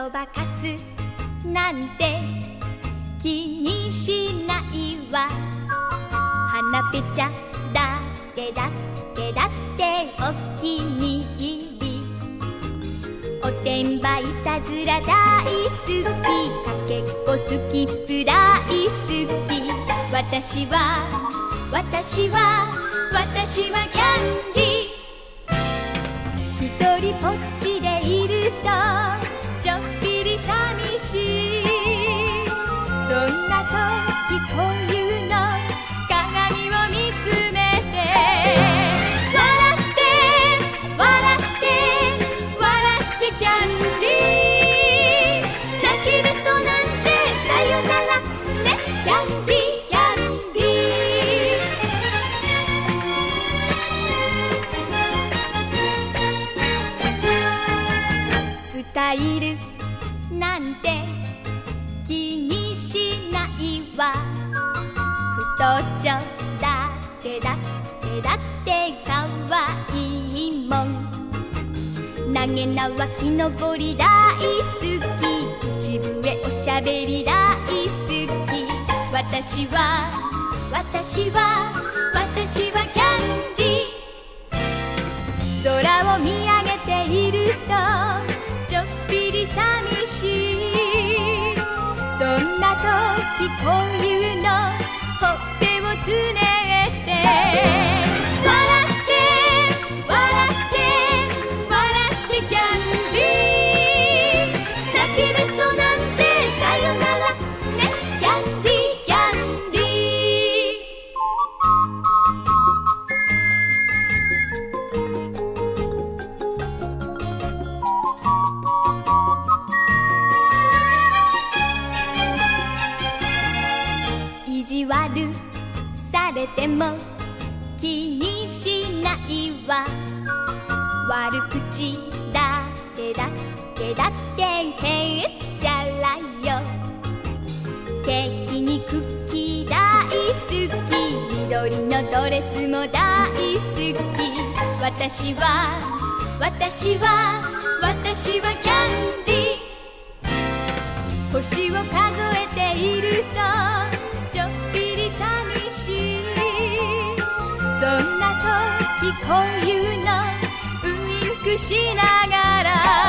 そばかすなんて気にしないわ。花ぺちゃだってだってだってお気に入り。おてんばいたずら大好き、かけっこ好きプライ好き。私はキャンディー。一人ぽっちでいるとちょっぴり寂しい。そんな時こういうの鏡を見つめて笑って笑って笑ってキャンディー。泣きべそなんてさよならね、キャンディーキャンディー。スタイルなんて気にしないわ。太っちょだってだってだってかわいいもん。投げ縄木登り大好き、口笛おしゃべり大好き。私はキャンディー。空を見上げているとちょっぴり寂しい。そんな時こういうのほっぺをつねって笑って笑って笑ってキャンディー。泣きべそなんてさよならね、キャンディーキャンディー。意地悪されても気にしないわ。悪口だってだってだってへっちゃらよ。敵にクッキー大好き、緑のドレスも大好き。私はキャンディー。星を数えているとちょっぴり寂しい。そんな時こういうのウインクしながら